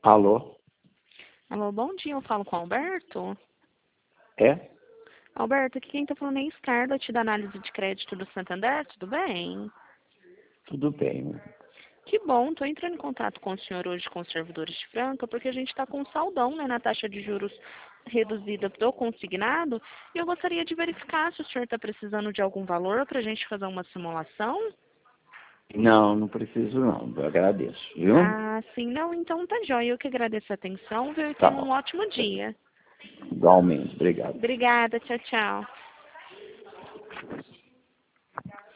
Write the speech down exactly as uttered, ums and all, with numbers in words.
Alô? Alô, bom dia, eu falo com o Alberto. É? Alberto, aqui quem está falando é Scarlett, da análise de crédito do Santander, tudo bem? Tudo bem. Que bom, estou entrando em contato com o senhor hoje com os servidores de Franca, porque a gente está com um saldão, né, na taxa de juros reduzida do consignado, e eu gostaria de verificar se o senhor está precisando de algum valor para a gente fazer uma simulação. Não, não preciso não. Eu agradeço, viu? Ah, sim, não, então tá jóia, eu que agradeço a atenção, viu, e Tá tenha um bom. ótimo dia. Igualmente. Obrigado. Obrigada, tchau, tchau.